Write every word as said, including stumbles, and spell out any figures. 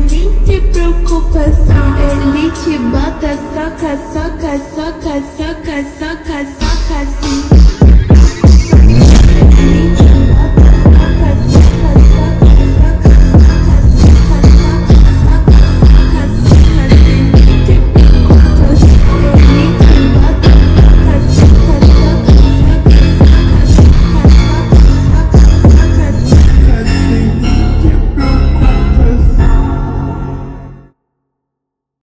nem te preocupação. Ele te bota, soca, soca, soca, soca, soca, soca assim.